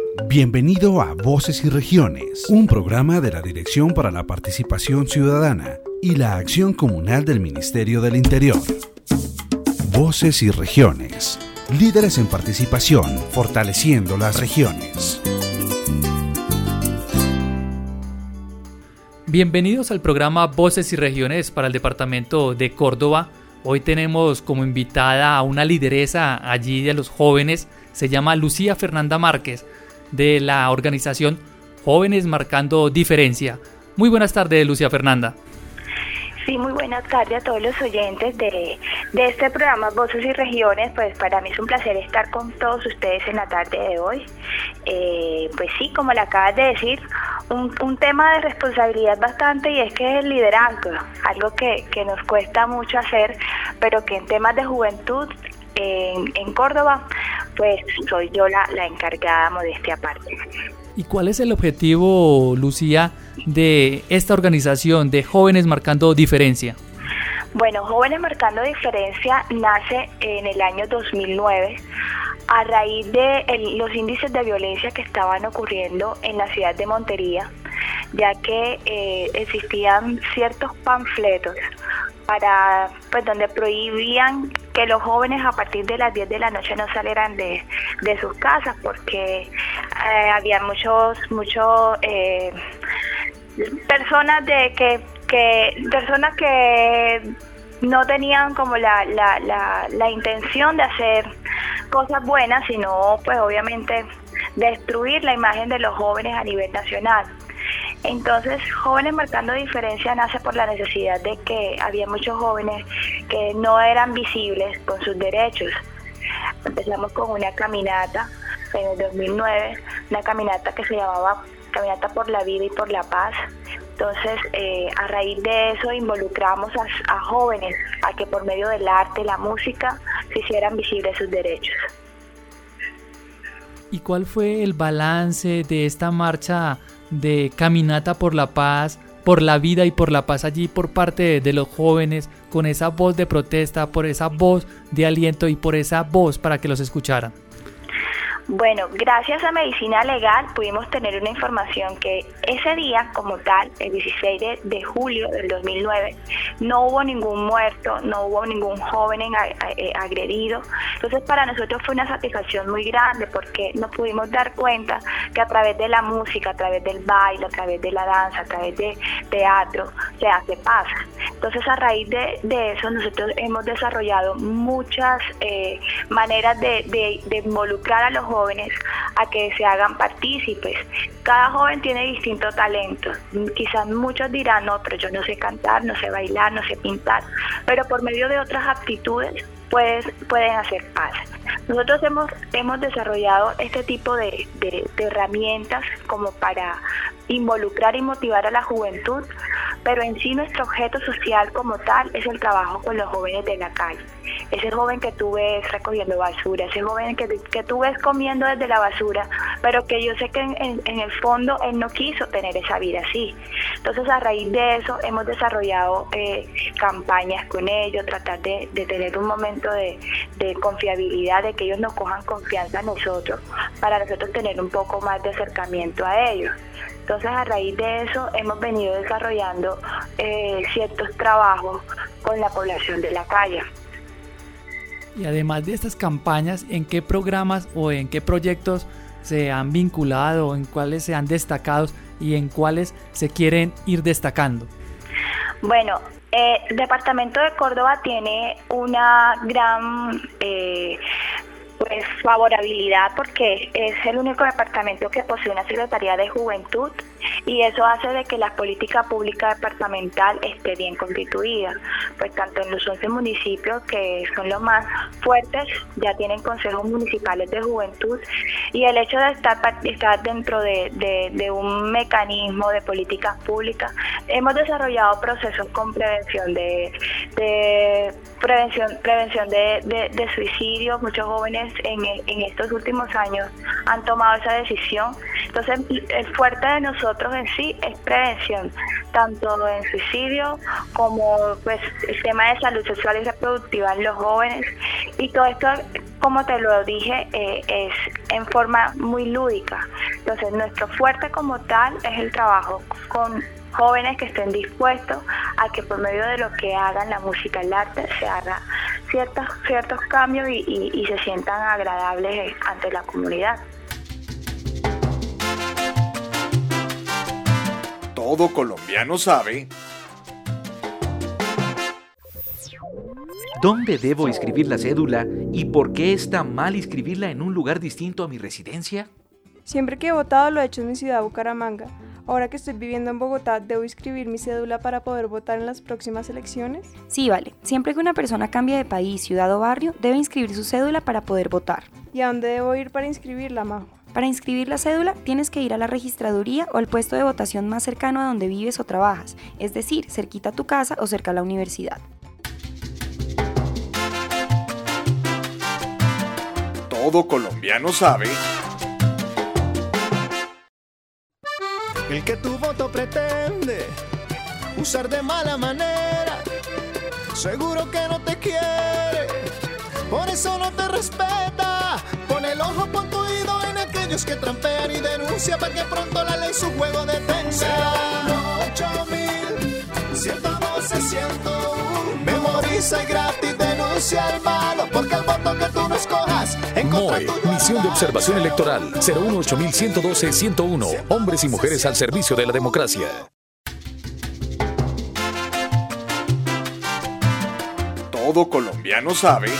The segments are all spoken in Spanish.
Bienvenido a Voces y Regiones, un programa de la Dirección para la Participación Ciudadana y la Acción Comunal del Ministerio del Interior. Voces y Regiones, líderes en participación, fortaleciendo las regiones. Bienvenidos al programa Voces y Regiones para el departamento de Córdoba. Hoy tenemos como invitada a una lideresa allí de los jóvenes, se llama Lucía Fernanda Márquez, de la organización Jóvenes Marcando Diferencia. Muy buenas tardes, Lucía Fernanda. Sí, muy buenas tardes a todos los oyentes de este programa Voces y Regiones. Pues para mí es un placer estar con todos ustedes en la tarde de hoy. Pues sí, como le acabas de decir, un tema de responsabilidad bastante, y es que es el liderazgo, algo que nos cuesta mucho hacer, pero que en temas de juventud en Córdoba, pues soy yo la encargada, modestia aparte. ¿Y cuál es el objetivo, Lucía, de esta organización de Jóvenes Marcando Diferencia? Bueno, Jóvenes Marcando Diferencia nace en el año 2009 a raíz de los índices de violencia que estaban ocurriendo en la ciudad de Montería, ya que existían ciertos panfletos donde prohibían que los jóvenes a partir de las 10 de la noche no salieran de sus casas, porque había muchos personas que no tenían como la intención de hacer cosas buenas, sino pues obviamente destruir la imagen de los jóvenes a nivel nacional. Entonces, Jóvenes Marcando Diferencia nace por la necesidad de que había muchos jóvenes que no eran visibles con sus derechos. Empezamos con una caminata en el 2009, una caminata que se llamaba Caminata por la Vida y por la Paz. Entonces, a raíz de eso involucramos a jóvenes a que por medio del arte, la música, se hicieran visibles sus derechos. ¿Y cuál fue el balance de esta marcha de Caminata por la Paz, por la Vida y por la Paz allí por parte de los jóvenes, con esa voz de protesta, por esa voz de aliento y por esa voz para que los escucharan? Bueno, gracias a Medicina Legal pudimos tener una información que ese día como tal, el 16 de julio del 2009, no hubo ningún muerto, no hubo ningún joven agredido. Entonces para nosotros fue una satisfacción muy grande, porque nos pudimos dar cuenta que a través de la música, a través del baile, a través de la danza, a través de teatro, se hace paz. Entonces a raíz de eso nosotros hemos desarrollado muchas maneras de involucrar a los jóvenes a que se hagan partícipes. Cada joven tiene distintos talentos. Quizás muchos dirán, no, pero yo no sé cantar, no sé bailar, no sé pintar, pero por medio de otras aptitudes pueden hacer paz. Nosotros hemos desarrollado este tipo de herramientas como para involucrar y motivar a la juventud, pero en sí nuestro objeto social como tal es el trabajo con los jóvenes de la calle. Ese joven que tú ves recogiendo basura, ese joven que tú ves comiendo desde la basura, pero que yo sé que en el fondo él no quiso tener esa vida así. Entonces a raíz de eso hemos desarrollado campañas con ellos, tratar de tener un momento de confiabilidad, de que ellos nos cojan confianza en nosotros, para nosotros tener un poco más de acercamiento a ellos. Entonces a raíz de eso hemos venido desarrollando ciertos trabajos con la población de la calle. Y además de estas campañas, ¿en qué programas o en qué proyectos se han vinculado, en cuáles se han destacado y en cuáles se quieren ir destacando? Bueno, el departamento de Córdoba tiene una gran favorabilidad, porque es el único departamento que posee una Secretaría de Juventud, y eso hace de que la política pública departamental esté bien constituida. Pues tanto en los 11 municipios, que son los más fuertes, ya tienen consejos municipales de juventud, y el hecho de estar dentro de un mecanismo de políticas públicas, hemos desarrollado procesos con prevención de suicidio. Muchos jóvenes en estos últimos años han tomado esa decisión Entonces, el fuerte de nosotros en sí es prevención, tanto en suicidio como pues el tema de salud sexual y reproductiva en los jóvenes, y todo esto, como te lo dije, es en forma muy lúdica. Entonces, nuestro fuerte como tal es el trabajo con jóvenes que estén dispuestos a que por medio de lo que hagan, la música, el arte, se haga ciertos cambios y se sientan agradables ante la comunidad. Todo colombiano sabe. ¿Dónde debo inscribir la cédula y por qué está mal inscribirla en un lugar distinto a mi residencia? Siempre que he votado lo he hecho en mi ciudad, Bucaramanga. Ahora que estoy viviendo en Bogotá, ¿debo inscribir mi cédula para poder votar en las próximas elecciones? Sí, vale. Siempre que una persona cambie de país, ciudad o barrio, debe inscribir su cédula para poder votar. ¿Y a dónde debo ir para inscribirla, Majo? Para inscribir la cédula, tienes que ir a la registraduría o al puesto de votación más cercano a donde vives o trabajas, es decir, cerquita a tu casa o cerca a la universidad. Todo colombiano sabe. El que tu voto pretende usar de mala manera, seguro que no te quiere, por eso no te respeta. Pon el ojo, pon tu oído en aquellos que trampean y denuncia para que pronto la ley su juego detenga. 018-112-101. Memoriza y gratis denuncia el malo, porque el voto que tú no escojas MOE, Misión de Observación Electoral, 018-112-101. Hombres y mujeres al servicio de la democracia. Todo colombiano sabe.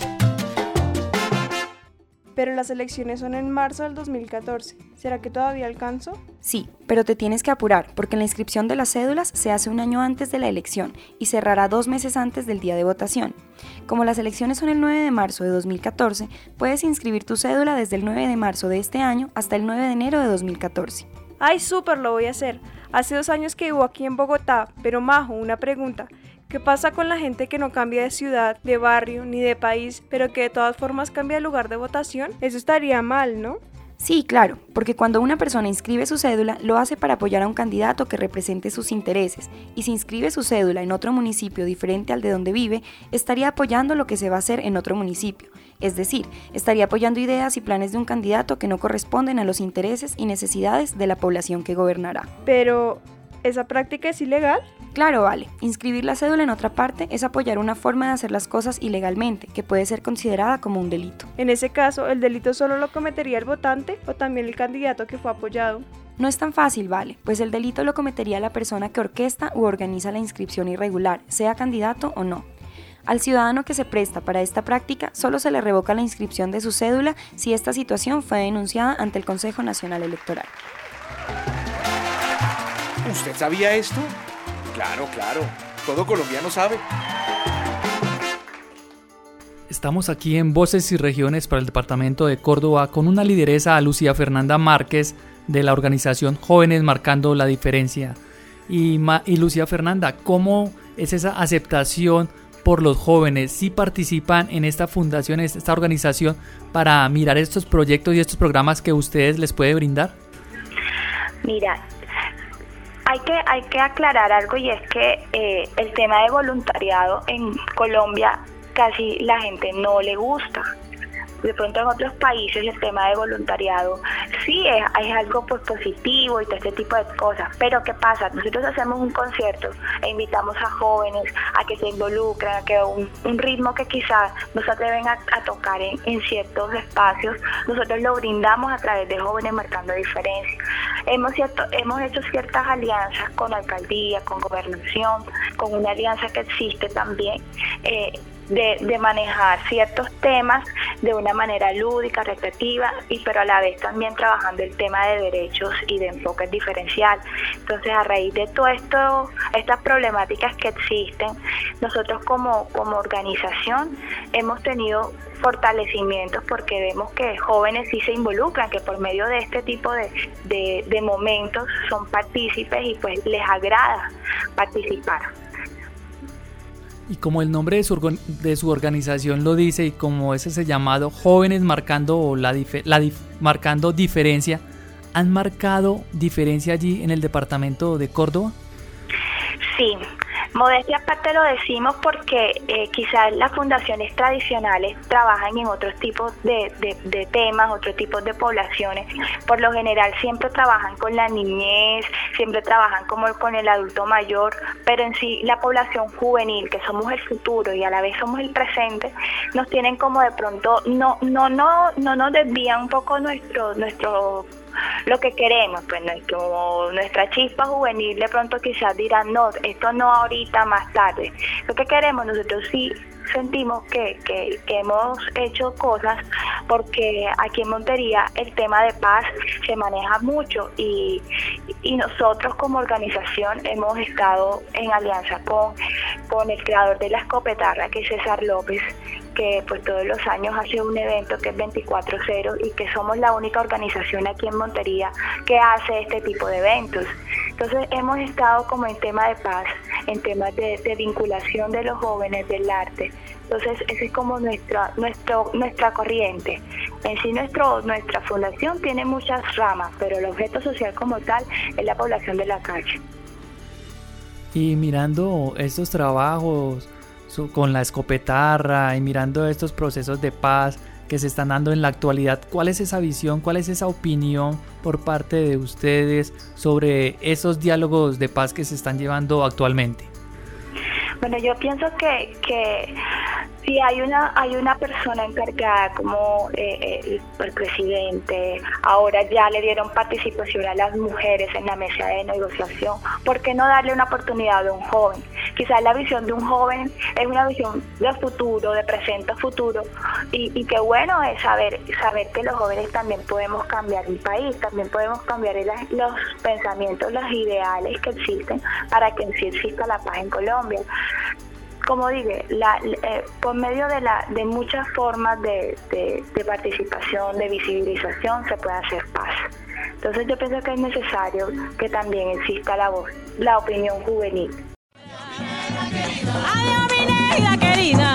Pero las elecciones son en marzo del 2014. ¿Será que todavía alcanzo? Sí, pero te tienes que apurar, porque la inscripción de las cédulas se hace un año antes de la elección y cerrará 2 meses antes del día de votación. Como las elecciones son el 9 de marzo de 2014, puedes inscribir tu cédula desde el 9 de marzo de este año hasta el 9 de enero de 2014. ¡Ay, súper! Lo voy a hacer. Hace 2 años que vivo aquí en Bogotá, pero Majo, una pregunta. ¿Qué pasa con la gente que no cambia de ciudad, de barrio, ni de país, pero que de todas formas cambia de lugar de votación? Eso estaría mal, ¿no? Sí, claro, porque cuando una persona inscribe su cédula, lo hace para apoyar a un candidato que represente sus intereses, y si inscribe su cédula en otro municipio diferente al de donde vive, estaría apoyando lo que se va a hacer en otro municipio. Es decir, estaría apoyando ideas y planes de un candidato que no corresponden a los intereses y necesidades de la población que gobernará. Pero, ¿esa práctica es ilegal? Claro, vale. Inscribir la cédula en otra parte es apoyar una forma de hacer las cosas ilegalmente, que puede ser considerada como un delito. En ese caso, ¿el delito solo lo cometería el votante o también el candidato que fue apoyado? No es tan fácil, vale, pues el delito lo cometería la persona que orquesta u organiza la inscripción irregular, sea candidato o no. Al ciudadano que se presta para esta práctica, solo se le revoca la inscripción de su cédula si esta situación fue denunciada ante el Consejo Nacional Electoral. ¿Usted sabía esto? Claro. Todo colombiano sabe. Estamos aquí en Voces y Regiones para el departamento de Córdoba con una lideresa, a Lucía Fernanda Márquez, de la organización Jóvenes Marcando la Diferencia. Y Lucía Fernanda, ¿cómo es esa aceptación por los jóvenes? ¿Sí participan en esta fundación, en esta organización, para mirar estos proyectos y estos programas que ustedes les puede brindar? Mira, hay que aclarar algo, y es que el tema de voluntariado en Colombia casi la gente no le gusta. De pronto en otros países el tema de voluntariado sí es algo pues positivo y todo este tipo de cosas, pero ¿qué pasa? Nosotros hacemos un concierto e invitamos a jóvenes a que se involucren, a que un ritmo que quizás no se atreven a tocar en ciertos espacios, nosotros lo brindamos a través de Jóvenes Marcando Diferencia. Hemos hecho ciertas alianzas con alcaldía, con gobernación, con una alianza que existe también, de manejar ciertos temas de una manera lúdica, recreativa, pero a la vez también trabajando el tema de derechos y de enfoque diferencial. Entonces, a raíz de todo esto, estas problemáticas que existen, nosotros como organización hemos tenido fortalecimientos, porque vemos que jóvenes sí se involucran, que por medio de este tipo de momentos son partícipes y pues les agrada participar. Y como el nombre de su organización lo dice, y como es ese llamado Jóvenes Marcando Marcando Diferencia, han marcado diferencia allí en el departamento de Córdoba? Sí, modestia aparte lo decimos porque quizás las fundaciones tradicionales trabajan en otros tipos de temas, otros tipos de poblaciones. Por lo general siempre trabajan con la niñez, siempre trabajan como con el adulto mayor, pero en sí la población juvenil, que somos el futuro y a la vez somos el presente, nos tienen como de pronto, no nos desvían un poco nuestro lo que queremos, pues como nuestra chispa juvenil de pronto quizás dirán, no, esto no ahorita, más tarde. Lo que queremos nosotros sí sentimos que hemos hecho cosas, porque aquí en Montería el tema de paz se maneja mucho y nosotros como organización hemos estado en alianza con el creador de la escopetarra, que es César López, que pues todos los años hace un evento que es 24/0 y que somos la única organización aquí en Montería que hace este tipo de eventos. Entonces hemos estado como en tema de paz, en temas de vinculación de los jóvenes, del arte. Entonces esa es como nuestra corriente. En sí nuestra fundación tiene muchas ramas, pero el objeto social como tal es la población de la calle. Y mirando estos trabajos con la escopetarra y mirando estos procesos de paz que se están dando en la actualidad, ¿cuál es esa visión, cuál es esa opinión por parte de ustedes sobre esos diálogos de paz que se están llevando actualmente? Bueno, yo pienso que si hay una persona encargada como el presidente, ahora ya le dieron participación a las mujeres en la mesa de negociación, ¿por qué no darle una oportunidad a un joven? Quizás la visión de un joven es una visión de futuro, de presente a futuro, y qué bueno es saber que los jóvenes también podemos cambiar el país, también podemos cambiar los pensamientos, los ideales que existen para que en sí exista la paz en Colombia. Como dije, por medio de muchas formas de participación, de visibilización, se puede hacer paz. Entonces yo pienso que es necesario que también exista la voz, la opinión juvenil. Adiós mi negra querida,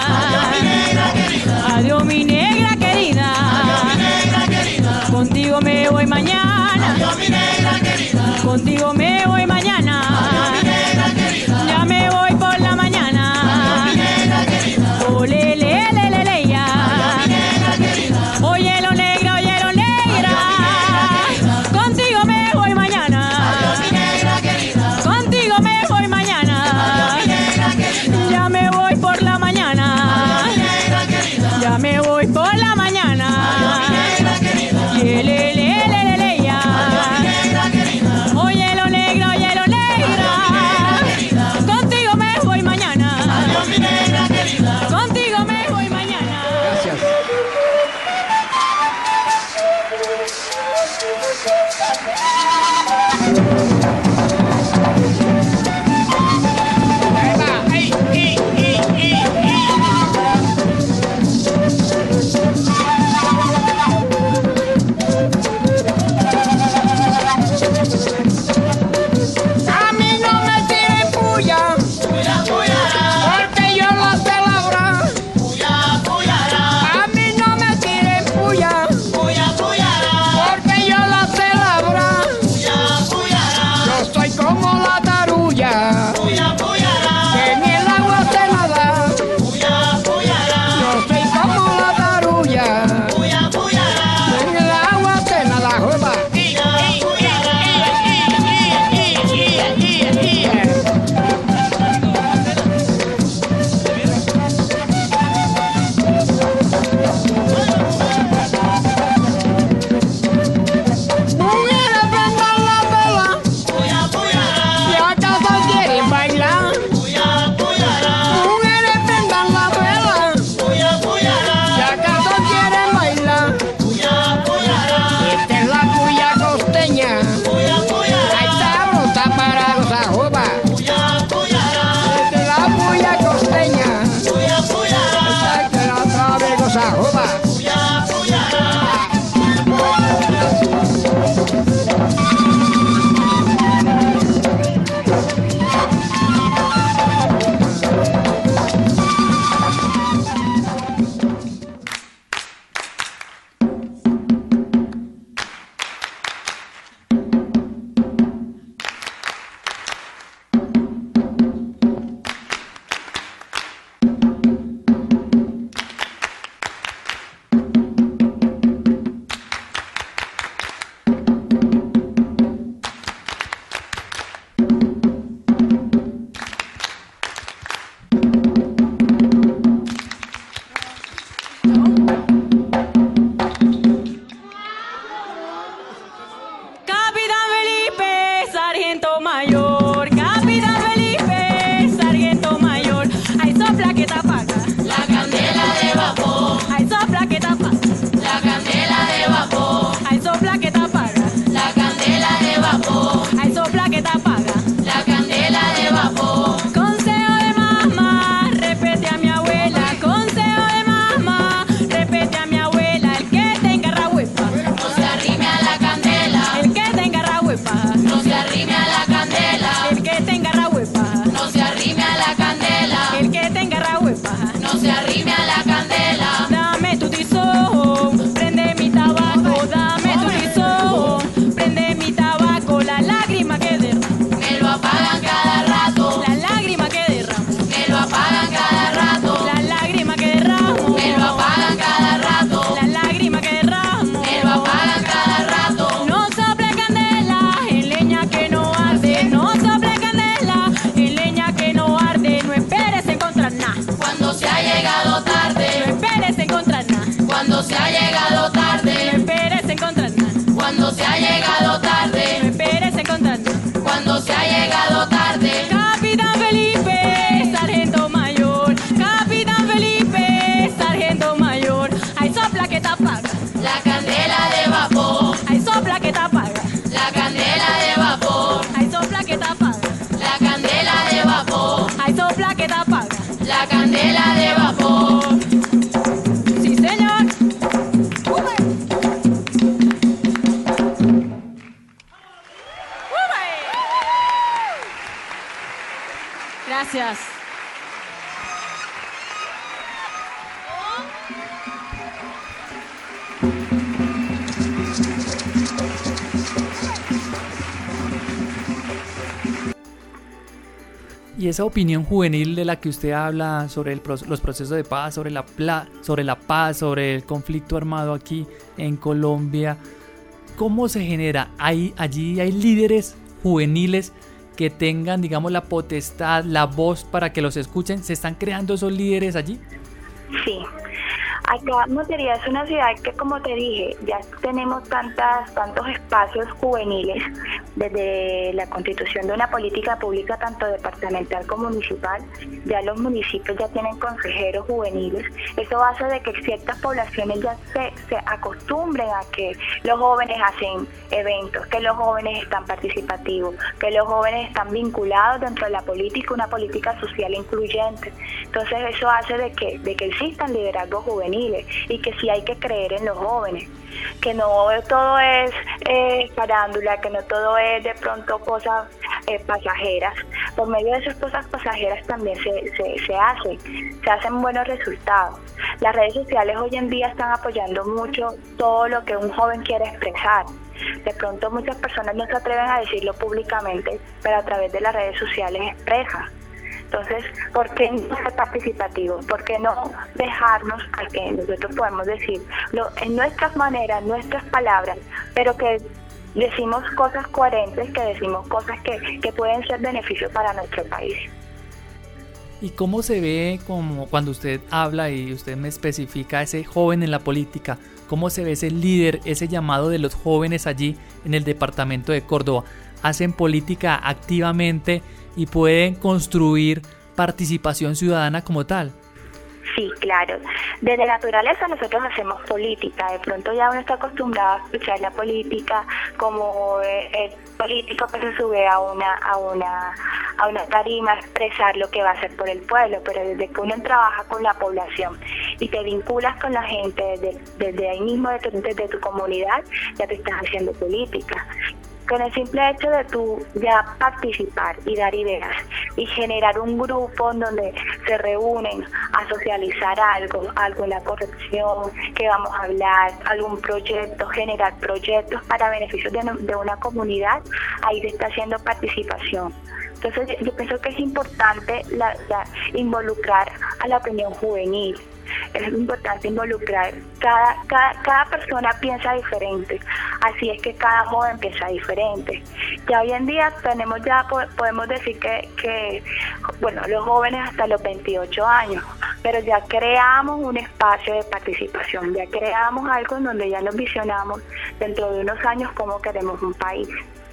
adiós mi negra querida, contigo me voy mañana, contigo me voy mañana, ya me voy por la mañana, ole le le le le ya, oye lo negra, contigo me voy mañana, contigo me voy mañana, ya me voy por la mañana, ya me voy por la mañana, y le le le le ya, oye lo negra, contigo me voy mañana, contigo me voy mañana. Gracias. A mí no me tiren puya, porque yo la sé labrar. A mí no me tiren puya, porque yo la sé labrar. ha llegado tarde, no esperes encontrarnos. Cuando se ha llegado tarde, Capitán Felipe, sargento mayor. Capitán Felipe, sargento mayor. Ay, sopla que te apaga la candela de vapor. Ay, sopla que te apaga la candela de vapor. Ay, sopla que te apaga la candela de vapor. Ay, sopla que te apaga la candela de vapor. Sí, señor. Gracias. Y esa opinión juvenil de la que usted habla sobre los procesos de paz, sobre la paz, sobre el conflicto armado aquí en Colombia, ¿cómo se genera? Allí hay líderes juveniles que tengan, digamos, la potestad, la voz para que los escuchen. ¿Se están creando esos líderes allí? Sí. Acá Montería es una ciudad que, como te dije, ya tenemos tantos espacios juveniles desde la constitución de una política pública tanto departamental como municipal. Ya los municipios ya tienen consejeros juveniles. Eso hace de que ciertas poblaciones ya se acostumbren a que los jóvenes hacen eventos, que los jóvenes están participativos, que los jóvenes están vinculados dentro de la política, una política social incluyente. Entonces eso hace de que existan liderazgos juveniles y que sí hay que creer en los jóvenes, que no todo es farándula, que no todo es de pronto cosas pasajeras. Por medio de esas cosas pasajeras también se hacen buenos resultados. Las redes sociales hoy en día están apoyando mucho todo lo que un joven quiere expresar. De pronto muchas personas no se atreven a decirlo públicamente, pero a través de las redes sociales expresan. Entonces, ¿por qué no ser participativos? ¿Por qué no dejarnos a que nosotros podamos decirlo en nuestras maneras, nuestras palabras, pero que decimos cosas coherentes, que decimos cosas que pueden ser beneficios para nuestro país? ¿Y cómo se ve, como cuando usted habla y usted me especifica ese joven en la política, cómo se ve ese líder, ese llamado de los jóvenes allí en el departamento de Córdoba? ¿Hacen política activamente y pueden construir participación ciudadana como tal? Sí, claro. Desde naturaleza nosotros hacemos política. De pronto ya uno está acostumbrado a escuchar la política como el político que se sube a una tarima a expresar lo que va a hacer por el pueblo, pero desde que uno trabaja con la población y te vinculas con la gente desde ahí mismo, desde tu comunidad, ya te estás haciendo política. Con el simple hecho de tú ya participar y dar ideas y generar un grupo en donde se reúnen a socializar algo en la corrección, que vamos a hablar, algún proyecto, generar proyectos para beneficios de una comunidad, ahí se está haciendo participación. Entonces yo pienso que es importante involucrar a la opinión juvenil. Es importante involucrar, cada persona piensa diferente, así es que cada joven piensa diferente. Ya hoy en día podemos decir que los jóvenes hasta los 28 años, pero ya creamos un espacio de participación, ya creamos algo en donde ya nos visionamos dentro de unos años cómo queremos un país.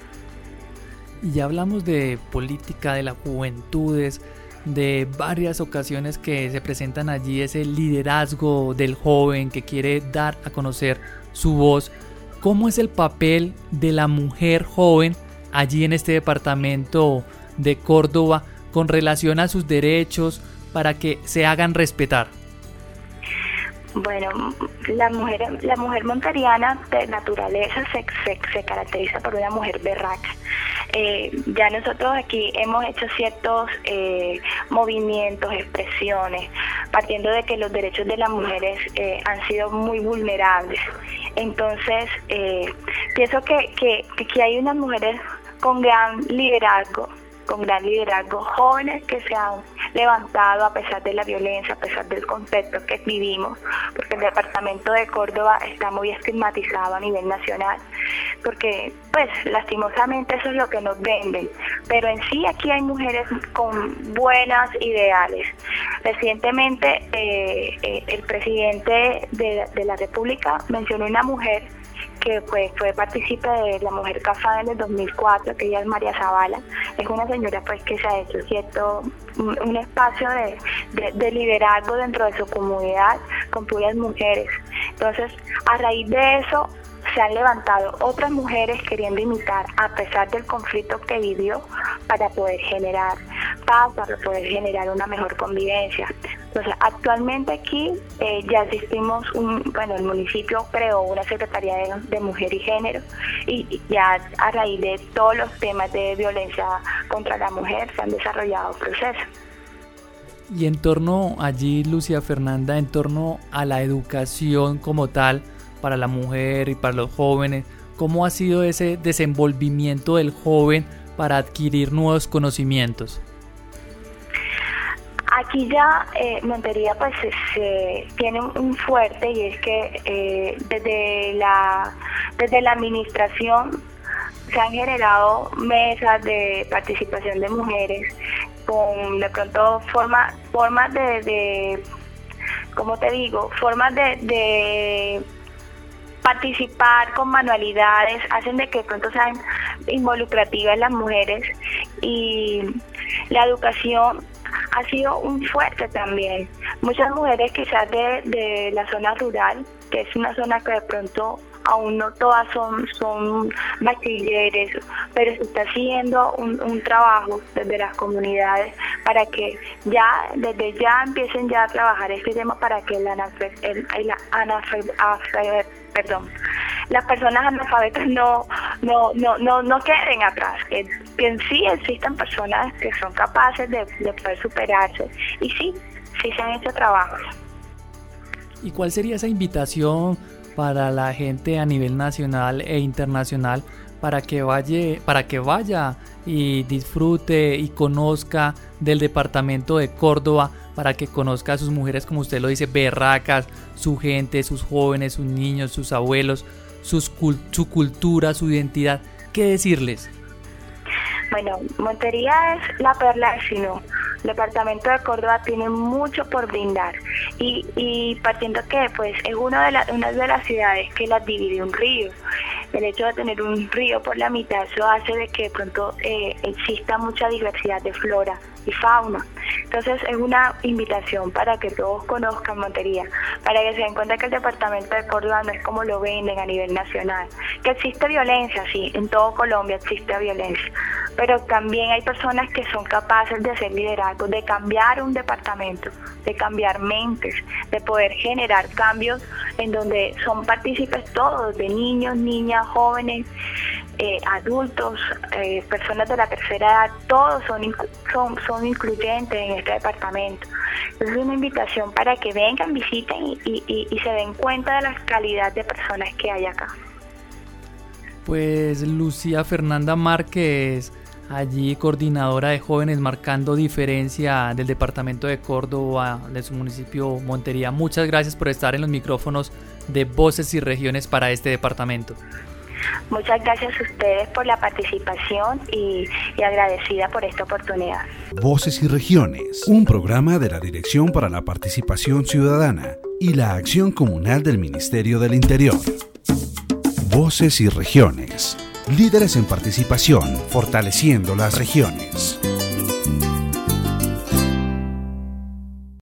Y ya hablamos de política, de las juventudes, de varias ocasiones que se presentan allí, ese liderazgo del joven que quiere dar a conocer su voz. ¿Cómo es el papel de la mujer joven allí en este departamento de Córdoba con relación a sus derechos para que se hagan respetar? Bueno, la mujer monteriana de naturaleza se caracteriza por una mujer berraca. Ya nosotros aquí hemos hecho ciertos movimientos, expresiones, partiendo de que los derechos de las mujeres han sido muy vulnerables. Entonces, pienso que hay unas mujeres con gran liderazgo, jóvenes que se han levantado a pesar de la violencia, a pesar del contexto que vivimos, porque el departamento de Córdoba está muy estigmatizado a nivel nacional, porque pues lastimosamente eso es lo que nos venden, pero en sí aquí hay mujeres con buenas ideales. Recientemente el presidente de la República mencionó una mujer que pues fue partícipe de la Mujer CAFAM en el 2004, que ella es María Zavala. Es una señora pues que se ha hecho un espacio de liderazgo dentro de su comunidad con puras mujeres. Entonces, a raíz de eso, se han levantado otras mujeres queriendo imitar, a pesar del conflicto que vivió, para poder generar paz, para poder generar una mejor convivencia. Entonces, actualmente aquí ya existimos, el municipio creó una Secretaría de Mujer y Género, y ya a raíz de todos los temas de violencia contra la mujer se han desarrollado procesos. Y en torno allí, Lucía Fernanda, en torno a la educación como tal, para la mujer y para los jóvenes, ¿cómo ha sido ese desenvolvimiento del joven para adquirir nuevos conocimientos? Aquí ya Montería pues se tiene un fuerte, y es que desde la administración se han generado mesas de participación de mujeres con de pronto formas de participar con manualidades, hacen de que de pronto sean involucrativas las mujeres, y la educación ha sido un fuerte también. Muchas mujeres quizás de la zona rural, que es una zona que de pronto aún no todas son bachilleres, pero se está haciendo un trabajo desde las comunidades para que desde ya empiecen ya a trabajar este tema, para que las personas analfabetas no queden atrás, que en sí existan personas que son capaces de poder superarse, y sí se han hecho trabajos. ¿Y cuál sería esa invitación para la gente a nivel nacional e internacional para que vaya y disfrute y conozca del departamento de Córdoba, para que conozca a sus mujeres, como usted lo dice, berracas, su gente, sus jóvenes, sus niños, sus abuelos, su cultura, su identidad? ¿Qué decirles? Bueno, Montería es la perla del Sinú. El departamento de Córdoba tiene mucho por brindar, y partiendo que pues es una de las ciudades que las divide un río. El hecho de tener un río por la mitad, eso hace de que de pronto exista mucha diversidad de flora y fauna. Entonces es una invitación para que todos conozcan Montería, para que se den cuenta que el departamento de Córdoba no es como lo venden a nivel nacional, que existe violencia, sí, en todo Colombia existe violencia, pero también hay personas que son capaces de hacer liderazgo, de cambiar un departamento, de cambiar mentes, de poder generar cambios en donde son partícipes todos, de niños, niñas, jóvenes, adultos, personas de la tercera edad, todos son incluyentes en este departamento. Es una invitación para que vengan, visiten y se den cuenta de la calidad de personas que hay acá. Pues Lucía Fernanda Márquez, allí coordinadora de jóvenes marcando diferencia del departamento de Córdoba, de su municipio Montería. Muchas gracias por estar en los micrófonos de Voces y Regiones para este departamento. Muchas gracias a ustedes por la participación y agradecida por esta oportunidad. Voces y Regiones, un programa de la Dirección para la Participación Ciudadana y la Acción Comunal del Ministerio del Interior. Voces y Regiones, líderes en participación, fortaleciendo las regiones.